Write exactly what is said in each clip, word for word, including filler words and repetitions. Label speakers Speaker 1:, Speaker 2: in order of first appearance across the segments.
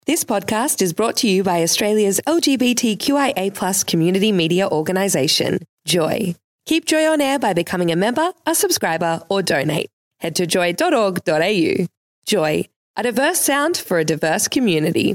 Speaker 1: This podcast is brought to you by Australia's L G B T Q I A plus community media organisation, Joy. Keep Joy on air by becoming a member, a subscriber or donate. Head to joy dot org dot a u. Joy, a diverse sound for a diverse community.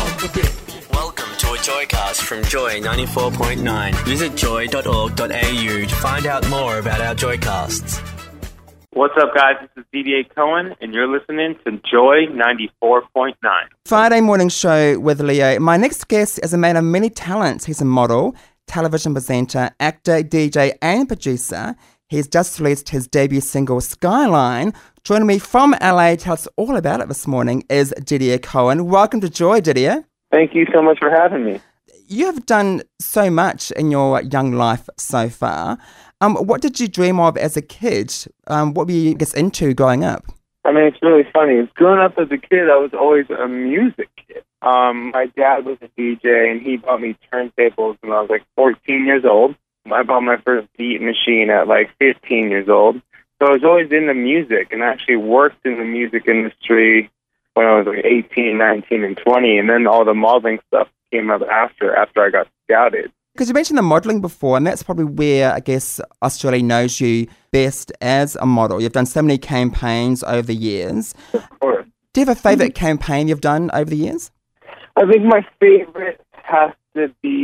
Speaker 2: Welcome to a Joycast from Joy ninety-four point nine. Visit joy dot org dot a u to find out more about our Joycasts.
Speaker 3: What's up, guys? This is D D A Cohen, and you're listening to Joy ninety-four point nine.
Speaker 4: Friday morning show with Leo. My next guest is a man of many talents. He's a model, television presenter, actor, D J, and producer. He's just released his debut single, Skyline. Joining me from L A, tell us all about it this morning, is Didier Cohen. Welcome to Joy, Didier.
Speaker 3: Thank you so much for having me.
Speaker 4: You have done so much in your young life so far. Um, what did you dream of as a kid? Um, what were you I guess, into growing up?
Speaker 3: I mean, it's really funny. Growing up as a kid, I was always a music kid. Um, my dad was a D J, and he bought me turntables when I was like fourteen years old. I bought my first beat machine at like fifteen years old. So I was always into music, and I actually worked in the music industry when I was like eighteen, nineteen, and twenty, and then all the modeling stuff came up after, after I got scouted.
Speaker 4: Because you mentioned the modelling before, and that's probably where, I guess, Australia knows you best as a model. You've done so many campaigns over the years.
Speaker 3: Of course.
Speaker 4: Do you have a favourite campaign you've done over the years?
Speaker 3: I think my favorite has to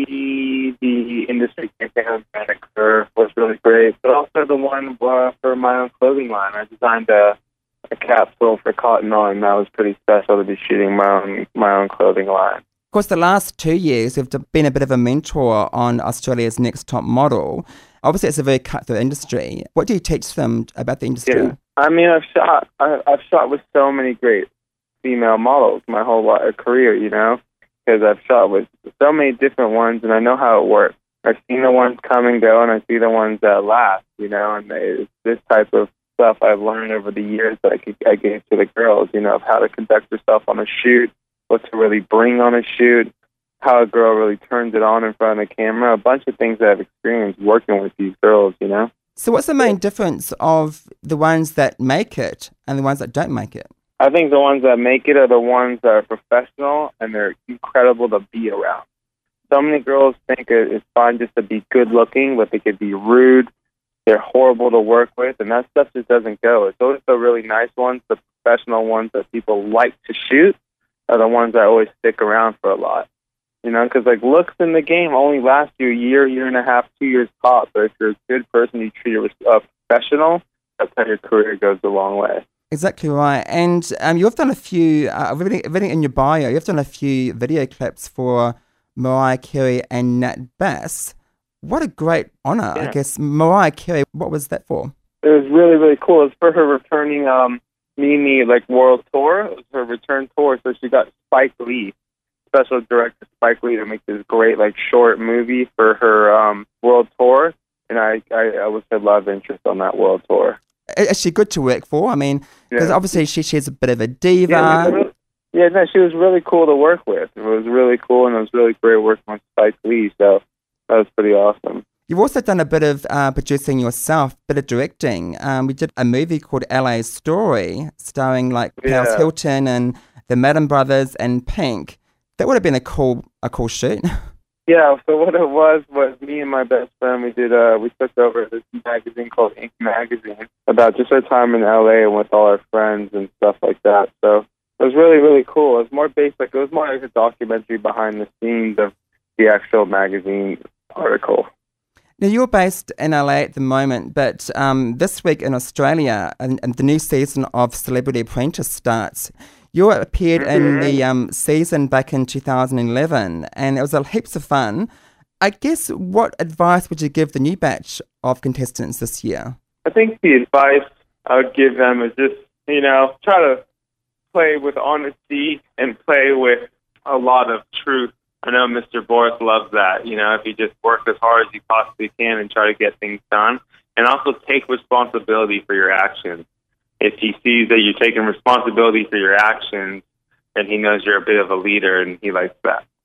Speaker 3: be the industry campaign on Manic Curve was really great, but also the one uh, for my own clothing line. I designed a, a capsule for Cotton On, and that was pretty special to be shooting my own, my own clothing line.
Speaker 4: Of course, the last two years, you've been a bit of a mentor on Australia's Next Top Model. Obviously, it's a very cutthroat industry. What do you teach them about the industry?
Speaker 3: Yeah. I mean, I've shot, I, I've shot with so many great female models my whole career, you know, because I've shot with so many different ones, and I know how it works. I've seen the ones come and go, and I see the ones that last, you know, and it's this type of stuff I've learned over the years that I, could, I gave to the girls, you know, of how to conduct yourself on a shoot, what to really bring on a shoot, how a girl really turns it on in front of the camera, a bunch of things that I've experienced working with these girls, you know.
Speaker 4: So what's the main difference of the ones that make it and the ones that don't make it?
Speaker 3: I think the ones that make it are the ones that are professional and they're incredible to be around. So many girls think it's fine just to be good looking, but they could be rude, they're horrible to work with, and that stuff just doesn't go. It's always the really nice ones, the professional ones that people like to shoot, are the ones that always stick around for a lot. You know, because like looks in the game only last you a year, year and a half, two years top. But if you're a good person, you treat it as a professional, that's how your career goes a long way. Exactly
Speaker 4: right. And um, you've done a few, uh, reading, reading in your bio, you've done a few video clips for Mariah Carey and Nat Bass. What a great honour, yeah. I guess. Mariah Carey, what was that for?
Speaker 3: It was really, really cool. It's for her returning um, Mimi like world tour. It was her return tour, so she got Spike Lee, special director Spike Lee, to make this great like short movie for her um, world tour, and I, I, I was her love interest on that world tour.
Speaker 4: Is she good to work for? I mean, because
Speaker 3: yeah.
Speaker 4: obviously she she's a bit of a diva.
Speaker 3: Yeah, really, yeah, no, she was really cool to work with. It was really cool, and it was really great working with Spike Lee. So that was pretty awesome.
Speaker 4: You've also done a bit of uh, producing yourself, a bit of directing. Um, we did a movie called L A Story, starring like
Speaker 3: yeah.
Speaker 4: Paris Hilton and the Madden Brothers and Pink. That would have been a cool, a cool shoot.
Speaker 3: Yeah. So what it was was me and my best friend. We did. Uh, we took over this magazine called Ink Magazine about just our time in L A and with all our friends and stuff like that. So it was really, really cool. It was more based like it was more like a documentary behind the scenes of the actual magazine article.
Speaker 4: Now, you're based in L A at the moment, but um, this week in Australia, and, and the new season of Celebrity Apprentice starts. You appeared mm-hmm. in the um, season back in two thousand eleven, and it was a heaps of fun. I guess, what advice would you give the new batch of contestants this year?
Speaker 3: I think the advice I would give them is just, you know, try to play with honesty and play with a lot of truth. I know Mister Boris loves that, you know, if you just work as hard as you possibly can and try to get things done. And also take responsibility for your actions. If he sees that you're taking responsibility for your actions, then he knows you're a bit of a leader, and he likes that.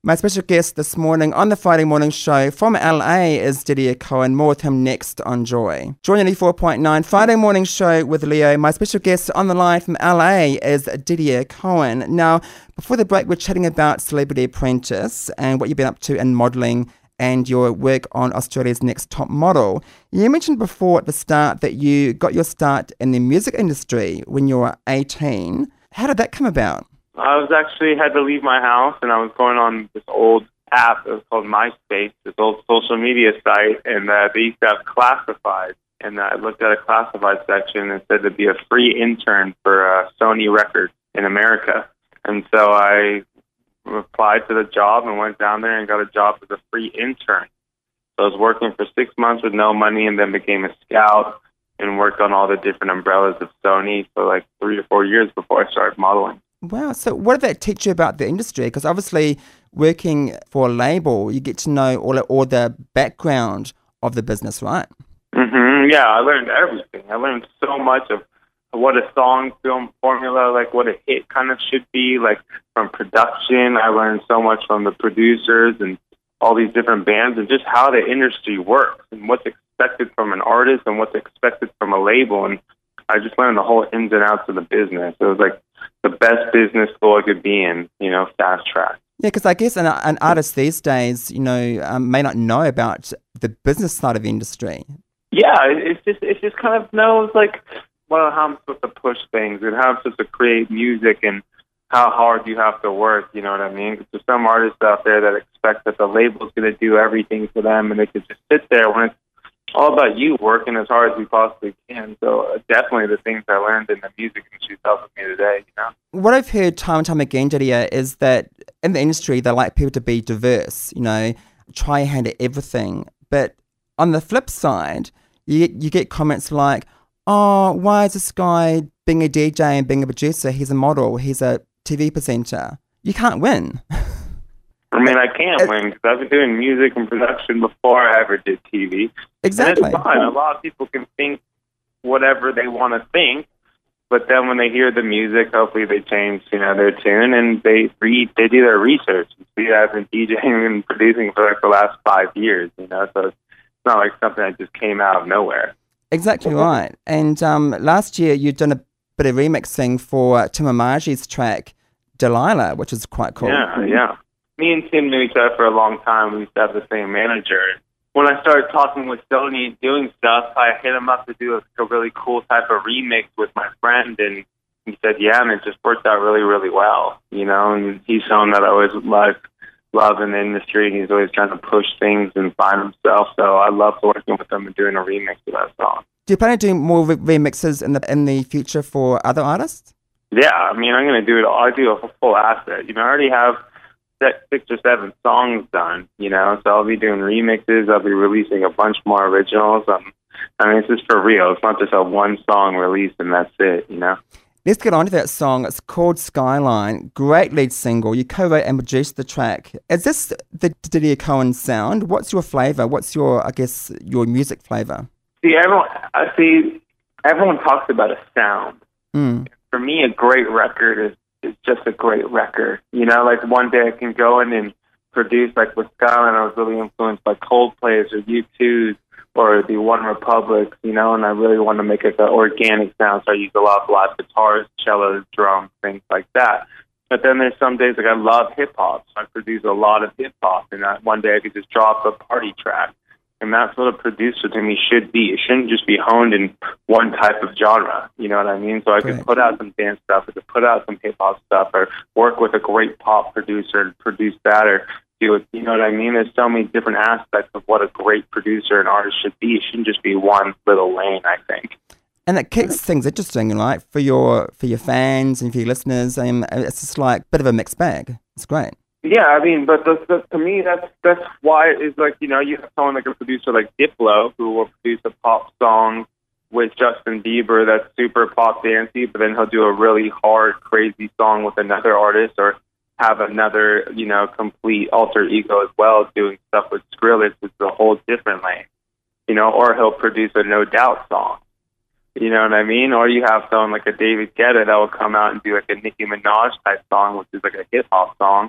Speaker 4: My special guest this morning on the Friday Morning Show from L A is Didier Cohen. More with him next on Joy. Joy ninety-four point nine, Friday Morning Show with Leo. My special guest on the line from L A is Didier Cohen. Now, before the break, we're chatting about Celebrity Apprentice and what you've been up to in modelling and your work on Australia's Next Top Model. You mentioned before at the start that you got your start in the music industry when you were eighteen. How did that come about?
Speaker 3: I was actually had to leave my house, and I was going on this old app. It was called MySpace, this old social media site, and uh, they used to have classifieds. And uh, I looked at a classified section and it said to be a free intern for uh, Sony Records in America. And so I applied to the job and went down there and got a job as a free intern. So I was working for six months with no money, and then became a scout and worked on all the different umbrellas of Sony for like three to four years before I started modeling.
Speaker 4: Wow. So what did that teach you about the industry? Because obviously working for a label, you get to know all, all the background of the business, right?
Speaker 3: Mm-hmm. Yeah, I learned everything. I learned so much of what a song film formula, like what a hit kind of should be, like from production. I learned so much from the producers and all these different bands, and just how the industry works and what's expected from an artist and what's expected from a label. And I just learned the whole ins and outs of the business. It was like the best business school I could be in, you know, fast track.
Speaker 4: Yeah, because I guess an, an artist these days, you know, um, may not know about the business side of the industry.
Speaker 3: Yeah, it's just it just kind of knows like well how I'm supposed to push things and how I'm supposed to create music and how hard you have to work. You know what I mean? Because there's some artists out there that expect that the label's going to do everything for them, and they could just sit there when it's all about you working as hard as you possibly can. So uh, definitely the things I learned in the music industry helped me today, you know.
Speaker 4: What I've heard time and time again, Didier, is that in the industry they like people to be diverse, you know, try your hand at everything. But on the flip side, you you get comments like, oh, why is this guy being a D J and being a producer? He's a model, he's a T V presenter. You can't win.
Speaker 3: I mean, I can't win because I've been doing music and production before I ever did T V.
Speaker 4: Exactly.
Speaker 3: And it's fine. A lot of people can think whatever they want to think, but then when they hear the music, hopefully they change, you know, their tune and they read, they do their research. See, I've been DJing and producing for like the last five years, you know, so it's not like something that just came out of nowhere.
Speaker 4: Exactly right. And um, last year you'd done a bit of remixing for Tim Amaji's track Delilah, which is quite cool.
Speaker 3: Yeah, yeah. Me and Tim knew each other for a long time. We used to have the same manager. When I started talking with Sony and doing stuff, I hit him up to do a, a really cool type of remix with my friend, and he said, yeah, and it just worked out really, really well, you know, and he's someone that I always loved, love in the industry, and he's always trying to push things and find himself, so I loved working with him and doing a remix of that song. Do
Speaker 4: you plan on doing more re- remixes in the in the future for other artists?
Speaker 3: Yeah, I mean, I'm going to do it all. I do a full asset. You know, I already have six or seven songs done, you know, so I'll be doing remixes. I'll be releasing a bunch more originals. Um, I mean, it's just for real. It's not just a one song release and that's it, you know.
Speaker 4: Let's get on to that song. It's called Skyline. Great lead single. You co-wrote and produced the track. Is this the Didier Cohen sound? What's your flavour? What's your, I guess, your music flavour?
Speaker 3: See, everyone, I see, everyone talks about a sound.
Speaker 4: Mm.
Speaker 3: For me, a great record is It's just a great record. You know, like one day I can go in and produce, like with Skyline, I was really influenced by Coldplay's or U two's or the One Republics, you know, and I really want to make it the organic sound, so I use a lot of live guitars, cellos, drums, things like that. But then there's some days like I love hip-hop, so I produce a lot of hip-hop, and I, one day I could just drop a party track. And that's what a producer to me should be. It shouldn't just be honed in one type of genre. You know what I mean? So I could put out some dance stuff, I could put out some hip-hop stuff, or work with a great pop producer and produce that, or do it. You know what I mean? There's so many different aspects of what a great producer and artist should be. It shouldn't just be one little lane, I think.
Speaker 4: And it keeps things interesting, right? For your for your fans and for your listeners. I mean, it's just like a bit of a mixed bag. It's great.
Speaker 3: Yeah, I mean, but the, the, to me, that's that's why it's like, you know, you have someone like a producer like Diplo who will produce a pop song with Justin Bieber that's super pop dancey, but then he'll do a really hard, crazy song with another artist, or have another, you know, complete alter ego as well, doing stuff with Skrillex, which is a whole different lane, you know, or he'll produce a No Doubt song. You know what I mean? Or you have someone like a David Guetta that will come out and do like a Nicki Minaj type song, which is like a hip hop song, but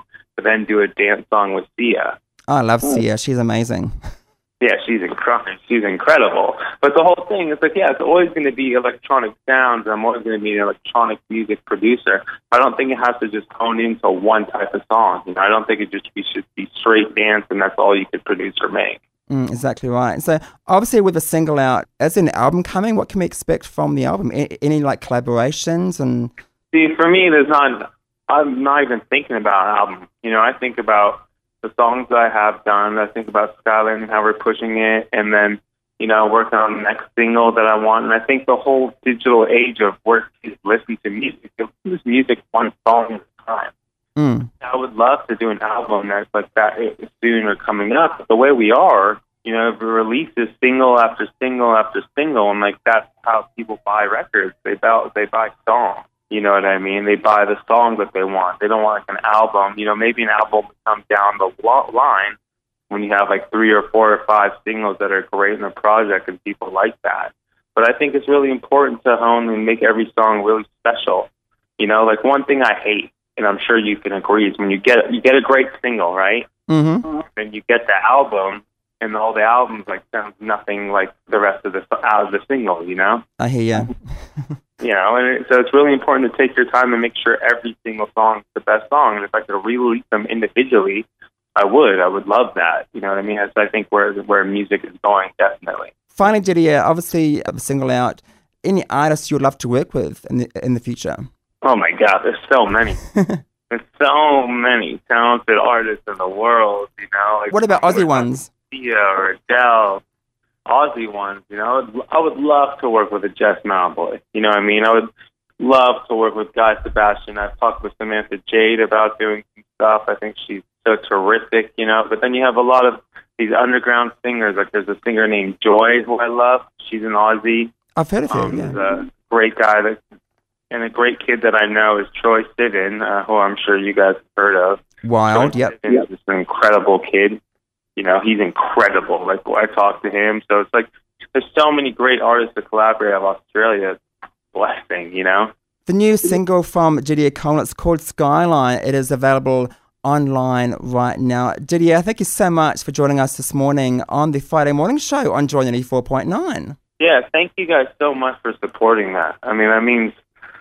Speaker 3: to then do a dance song with Sia.
Speaker 4: Oh, I love Sia. She's amazing.
Speaker 3: Yeah, she's incredible. She's incredible. But the whole thing is like, yeah, it's always going to be electronic sounds. I'm always going to be an electronic music producer. I don't think it has to just hone into one type of song. You know, I don't think it just be, should be straight dance and that's all you could produce or make.
Speaker 4: Mm, exactly right. So obviously with the single out, is an album coming? What can we expect from the album? Any, any like collaborations? And
Speaker 3: See, for me, there's not, I'm not even thinking about an album. You know, I think about the songs that I have done. I think about Skyline and how we're pushing it, and then, you know, working on the next single that I want. And I think the whole digital age of where kids listen to music, they listen to music one song at a time.
Speaker 4: mm.
Speaker 3: I would love to do an album that's like that soon or coming up. But the way we are, you know, if we release this single after single after single, and like that's how people buy records. They buy, they buy songs. You know what I mean? They buy the song that they want. They don't want like an album. You know, maybe an album will come down the line when you have like three or four or five singles that are great in a project and people like that. But I think it's really important to hone and make every song really special. You know, like one thing I hate, and I'm sure you can agree, is when you get you get a great single, right?
Speaker 4: Mm-hmm.
Speaker 3: And you get the album, and all the albums like sounds nothing like the rest of the out of the single. You know?
Speaker 4: I hear you.
Speaker 3: You know, and it, so it's really important to take your time and make sure every single song is the best song. And if I could re-release them individually, I would. I would love that. You know what I mean? That's, I think, where where music is going, definitely.
Speaker 4: Finally, Didier, obviously, a single out. Any artists you would love to work with in the, in the future?
Speaker 3: Oh, my God. There's so many. There's so many talented artists in the world, you know. Like,
Speaker 4: what about Aussie ones?
Speaker 3: Sia or Adele. Aussie ones, you know, I would, I would love to work with a Jess Malboy. You know what I mean? I would love to work with Guy Sebastian. I've talked with Samantha Jade about doing some stuff. I think she's so terrific, you know. But then you have a lot of these underground singers. Like there's a singer named Joy who I love. She's an Aussie.
Speaker 4: I've heard of her,
Speaker 3: um,
Speaker 4: yeah.
Speaker 3: There's a great guy that, and a great kid that I know is Troy Sivan, uh, who I'm sure you guys have heard of.
Speaker 4: Wild,
Speaker 3: Troy
Speaker 4: yep.
Speaker 3: Sivan is just an incredible kid. You know, he's incredible. Like, I talk to him. So it's like, there's so many great artists to collaborate with Australia. It's a blessing, you know?
Speaker 4: The new single from Didier Cohen, it's called Skyline. It is available online right now. Didier, thank you so much for joining us this morning on the Friday Morning Show on Joy ninety-four point nine.
Speaker 3: Yeah, thank you guys so much for supporting that. I mean, that means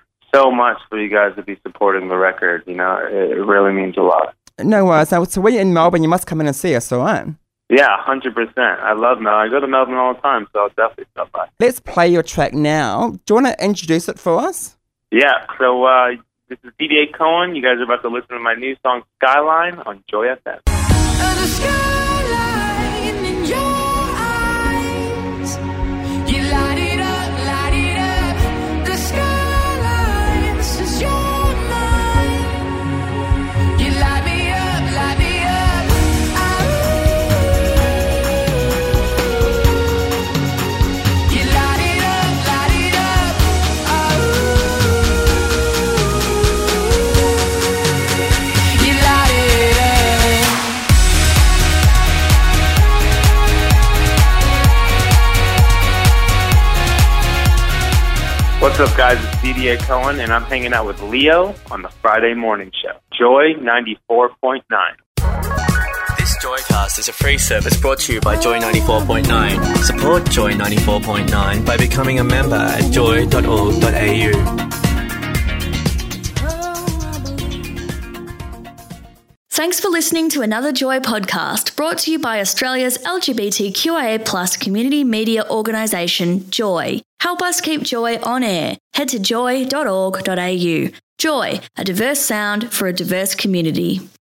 Speaker 3: so much for you guys to be supporting the record, you know? It really means a lot.
Speaker 4: No worries. Now, so when you're in Melbourne, you must come in and see us, all right?
Speaker 3: Yeah, one hundred percent. I love Melbourne. I go to Melbourne all the time, so I'll definitely stop by.
Speaker 4: Let's play your track now. Do you want to introduce it for us?
Speaker 3: Yeah, so uh, this is Didier Cohen. You guys are about to listen to my new song, Skyline, on Joy F M.
Speaker 5: The skyline in your eyes, you light it up, light it up. The skyline says you're
Speaker 3: What's up, guys? It's Didier Cohen, and I'm hanging out with Leo on the Friday Morning Show. Joy ninety-four point nine.
Speaker 2: This Joycast is a free service brought to you by Joy ninety-four point nine. Support Joy ninety-four point nine by becoming a member at joy dot org dot a u.
Speaker 6: Thanks for listening to another Joy podcast brought to you by Australia's L G B T Q I A plus community media organisation, Joy. Help us keep Joy on air. Head to joy dot org dot a u. Joy, a diverse sound for a diverse community.